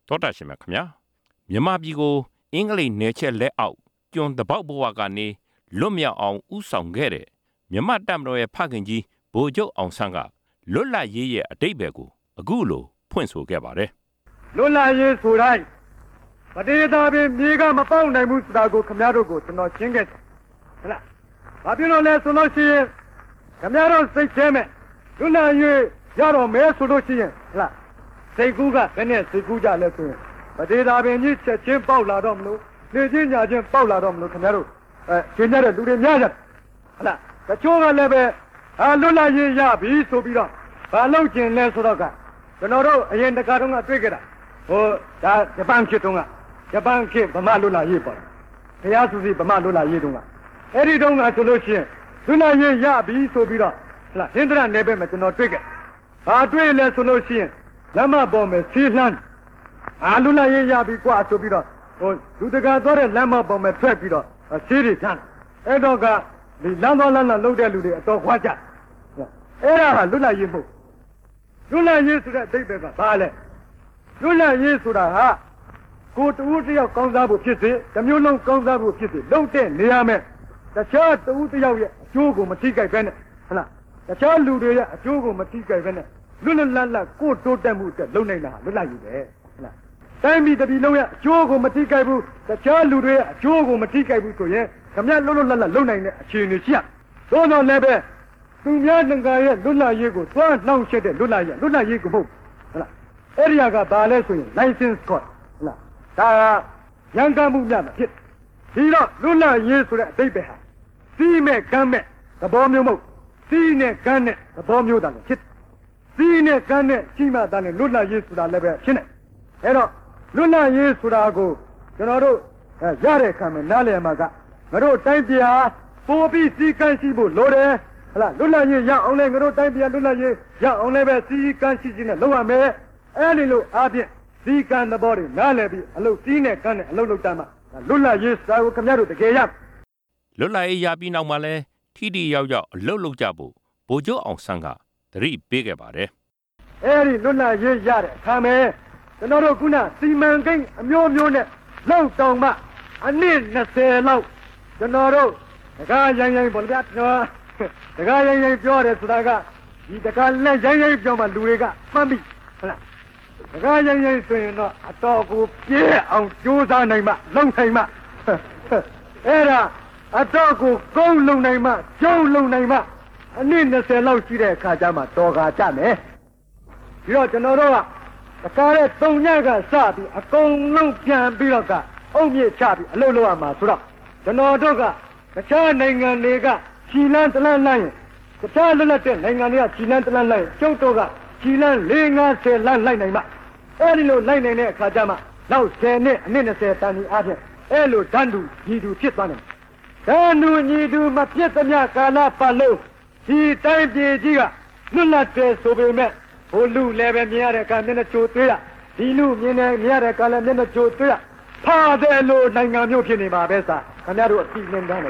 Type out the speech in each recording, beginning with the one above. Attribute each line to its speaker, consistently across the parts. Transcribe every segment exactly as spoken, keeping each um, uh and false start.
Speaker 1: တောတာရှင်များခင်ဗျာမြန်မာပြည်ကိုအင်္ဂလိပ်နယ်ချက်လက်အောက်ကျွန်းတပေါက်ဘဝကနေလွတ်မြောက်အောင်ဥဆောင်ခဲ့တဲ့မြန်မာတပ်မတော်ရဲ့ဖခင်ကြီးဗိုလ်ချုပ်အောင်ဆန်းကလွတ်လပ်ရေးရဲ့အတိတ်ပဲကိုအခုလိုဖွင့်ဆိုခဲ့ပါတယ်
Speaker 2: လွတ်လပ်ရေးဆိုတိုင်းပဒေသာပင်မြေကမပေါက်နိုင်ဘူးဆိုတာကိုခင်ဗျားတို့ကိုကျွန်တော်ရှင်းခဲ့တယ်ဟုတ်လားဘာဖြစ်လို့လဲဆိုလို့ရှိရင်ခင်ဗျားတို့စိတ်ထဲမဲ့လွတ်လပ်ရေးရတော့မဲဆိုလို့ရှိရင်ဟုတ်လားစိတ်ကူးကဘယ်နဲ့စိတ်ကူးကြလဲဆိုရင်ပဒေသာပင်ကြီးချက်ချင်းပေါက်လာတော့မလို့နေချင်းညာချင်းပေါက်လာတော့မလို့ခင်ဗျားတို့အဲရှင်းရတဲ့လူတွေများကြဟုတ်လားတချို့ကလည်းပဲအာလွတ်လပ်ရေးရပြီဆိုပြီးတော့ဘာလုပ်ကျင်လဲဆိုတော့ကကျွန်တော်တို့အရင်တခါတုန်းကတွေ့ကြတာဟိုဒါဂျပန်ခေတ်တုန်းကဂျပန်ခေတ်ဗမာလွတ်လပ်ရေးပေါ့ဘုရားစုစီဗမာလွတ်လပ်ရေးတုန်းကအဲ့ဒီတုန်းကဆိုလို့ရှိရင်လွတ်လပ်ရေးရပြီဆိုပြီးတော့ဟုတ်လားဟင်္ဒရာနယ်ဘက်မှာကျွန်တော်တွေ့ကြဘာတွေ့လဲဆိုလို့ရှိရင်လမ်းမပေါ်မှာစီလှမ်းအာလွတ်လပ်ရေးရပြီကွာဆိုပြီးတော့ဟိုလူတကာသွားတဲ့လမ်းမပေါ်မှာထွက်ပြီးတော့စီးရီထမ်းအဲ့တော့ကဒီလမ်းသွားလမ်းလာလှုပ်တဲ့လူတွေအတော်ခွာကြအဲ့ဒါကလွတ်လပ်ရေးမဟုတ်လွတ်လပ်ရေးဆိုတဲ့အဓိပ္ပာယ်ကဘာလဲလွတ်လပ်ရေးဆိုတာဟာကိုတူတယောက်ကောင်းစားဖို့ဖြစ်စေတစ်မျိုးလုံးကောင်းစားဖို့ဖြစ်စေလုံးတဲ့နေရာမဲ့တခြားတူတယောက်ရဲ့အကျိုးကိုမထိခိုက်ပဲနဲ့ဟုတ်လားတခြားလူတွေရဲ့အကျိုးကိုမထိခိုက်ပဲနဲ့လွတ်လွတ်လပ်လပ်ကိုတိုးတက်မှုအတွက်လုံနိုင်တာဟာလွတ်လပ်ရေးပဲဟုတ်လားတိုင်းပြည်တစ်ပြည်လုံးရဲ့အကျိုးကိုမထိခိုက်ဘူးတခြားလူတွေရဲ့အကျိုးကိုမထိခိုက်ဘူးဆိုရင်ခမရလွတ်လွတ်လပ်လပ်လုံနိုင်တဲ့အခြေအနေရှိရသို့တော်လည်းပဲသူများငကာရဲ့လွတ်လပ်ရေးကိုသွားနှောင့်ယှက်တဲ့လွတ်လပ်ရေးလွတ်လပ်ရေးကိုမဟုတ်ဟုတ်လားအဲ့ဒီကဘာလဲဆိုရင် license court ဟုတ်လားဒါကရန်ကမှုများမှာဖြစ်ဒီတော့လွတ်လပ်ရေးဆိုတဲ့အဓိပ္ပာယ်ဟာစီးမဲ့ကမ်းမဲ့သဘောမျိုးမဟုတ်စီးနဲ့ကမ်းနဲ့သဘောမျိုးတာလည်းဖြစ်စီးနဲ့ကမ်းနဲ့ရှိမှတာလည်းလွတ်လပ်ရေးဆိုတာလည်းပဲဖြစ်နေအဲ့တော့လွတ်လပ်ရေးဆိုတာကိုကျွန်တော်တို့ရတဲ့ခံမဲ့နားလည်မှာကငါတို့တိုင်းပြည်ဟာပိုပြီးစီကန်းရှိဖို့လိုတယ်ဟုတ်လားလွတ်လပ်ရေးရအောင်လဲငါတို့တိုင်းပြည်လွတ်လပ်ရေးရအောင်လဲပဲစီကန်းရှိရှိနဲ့လုပ်ရမယ်အဲ့ဒီလိုအားဖြင့်စီကန်းသဘောတွေနားလည်ပြီးအလုပ်စီးနဲ့ကန်းနဲ့အလုပ်လုပ်တတ်မှာလွတ်လပ်ရေးစာကိုခင်ဗျားတို့တကယ်ရ
Speaker 1: လွတ်လပ်ရေးရပြီးနောက်မှာလဲထိထိရောက်ရောက်အလုပ်လုပ်ကြဖို့ဗိုလ်ချုပ်အောင်ဆန်းကသတိပေးခဲ့ပါတယ်
Speaker 2: အဲ့ဒီလွတ်လပ်ရေးရတဲ့အခါမှာကျွန်တော်တို့ခုနစီမံကိန်းအမျိုးမျိုးနဲ့လောက်တောင်မှအနည်း၂၀လောက်ကျွန်တော်တို့တကားရိုင်းရိုင်းပေါ့ဗျာကျွန်တော်တကားရိုင်းရိုင်းပြောတယ်ဆိုတာကဒီတကားလက်ရိုင်းရိုင်းပြောမှလူတွေကမှတ်ပြီဟုတ်လားတကားရိုင်းရိုင်းဆိုရင်တော့အတော်ကိုပြည့်အောင်ကြိုးစားနိုင်မှလုံနိုင်မှအဲ့ဒါအတော်ကိုကုန်းလုံနိုင်မှကျုံလုံနိုင်မှအနည်း၂၀လောက်ရှိတဲ့အခါကျမှတော်ကာကြမယ်ပြီးတော့ကျွန်တော်တို့ကတကားတဲ့သုံးညကစပြီးအကုန်လုံးပြန်ပြီးတော့ကအုပ်မြစ်ချပြီးအလုပ်လုပ်ရမှာဆိုတော့ကျွန်တော်တို့ကတခြားနိုင်ငံတွေကခြီလန်းတလန်းလိုက်ရင်တခြားလွတ်လပ်တဲ့နိုင်ငံတွေကခြီလန်းတလန်းလိုက်ရင်ကျုပ်တို့ကခြီလန်း၄၅၀လမ်းလိုက်နိုင်မှအဲဒီလိုလိုက်နိုင်တဲ့အခါကျမှနောက်၁၀နှစ်အနည်း၂၀တန်ဒီအားဖြင့်အဲလိုဓာတ်တူညီတူဖြစ်သွားတယ်ဓာတ်တူညီတူမပြတ်သမျှကာလပတ်လုံးဒီတိုင်းပြည်ကြီးကလွတ်လပ်တယ်ဆိုပေမဲ့ဘိုလ်လူလည်းပဲမြင်ရတဲ့အခါမျက်နှာချိုသွေးရဒီလူမြင်နေမြင်ရတဲ့အခါလည်းမျက်နှာချိုသွေးရဖားတဲ့လိုနိုင်ငံမျိုးဖြစ်နေမှာပဲစာခင်ဗျားတို့အသိဉာဏ်တန်းတယ်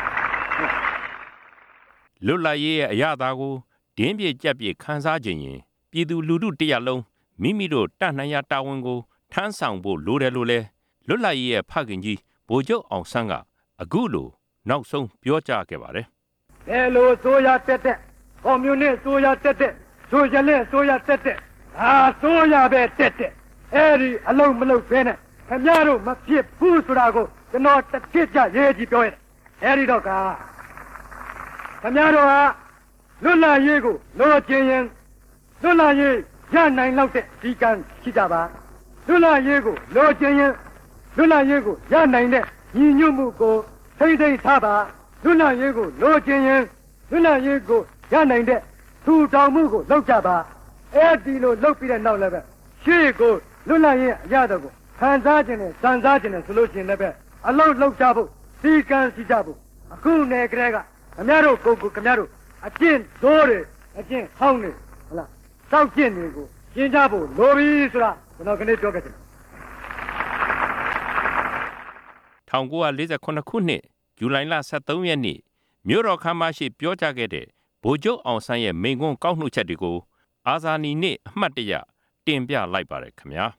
Speaker 1: လွတ်လပ်ရေးရဲ့အရာသားကိုဒင်းပြကြက်ပြခန်းစားခြင်းရင်ပြည်သူလူထုတရလုံးမိမိတို့တတ်နိုင်ရတာဝန်ကိုထမ်းဆောင်ဖို့လိုတယ်လို့လဲလွတ်လပ်ရေးရဲ့ဖခင်ကြီးဗိုလ်ချုပ်အောင်ဆန်းကအခုလိုနောက်ဆုံးပြောကြားခဲ့ပါတယ်
Speaker 2: ဘယ်လိုဆိုရတက်တဲ့ကွန်မြူနစ်ဆိုရတက်တဲ့ဆိုရလက်ဆိုရတက်တဲ့ဟာဆိုရပဲတက်တဲ့အဲ့ဒီအလုံးမလုံးပဲနဲ့ခင်ဗျားတို့မဖြစ်ဘူးဆိုတာကိုကျွန်တော်တစ်ချက်ကြရေးကြည့်ပြောရတယ်အဲ့ဒီတော့ကခင်ဗျားတို့ကလွတ်လပ်ရေးကိုလိုချင်ရင်လွတ်လပ်ရေးရနိုင်လောက်တဲ့ဒီကံရှိကြပါလွတ်လပ်ရေးကိုလိုချင်ရင်လွတ်လပ်ရေးကိုရနိုင်တဲ့ညီညွတ်မှုကိုထိမ့်သိမ့်ထားပါလွတ်လပ်ရေးကိုလိုချင်ရင်လွတ်လပ်ရေးကိုရနိုင်တဲ့ထူထောင်မှုကိုလုပ်ကြပါအဲ့ဒီလိုလုပ်ပြီးတဲ့နောက်လည်းပဲရှေ့ကိုလွတ်လပ်ရေးအရတော့ကိုခံစားခြင်းနဲ့စံစားခြင်းနဲ့ဆိုလို့ရှိရင်လည်းပဲအလုံးလောက်ကြဖို့စီကံစီကြဖို့အခုနယ်ကလေးကခင်ဗျားတို့ကိုကိုခင်ဗျားတို့အကျင့်ဒိုးတွေအကျင့်ဟောင်းတွေဟုတ်လားစောက်ကျင့်တွေကိုရှင်းကြဖို့လိုပြီဆိုတာကျွန်တော်ခဏပြောခဲ့တယ်
Speaker 1: ၁၉၄၇ခုနှစ်ဇူလိုင်လ၁၃ရက်နေ့မြို့တော်ခမ်းမရှိပြောကြားခဲ့တဲ့ဗိုလ်ချုပ်အောင်ဆန်းရဲ့မိန့်ခွန်းကောက်နှုတ်ချက်တွေကိုအာဇာနည်နေ့အမှတ်တရတင်ပြလိုက်ပါတယ်ခင်ဗျာ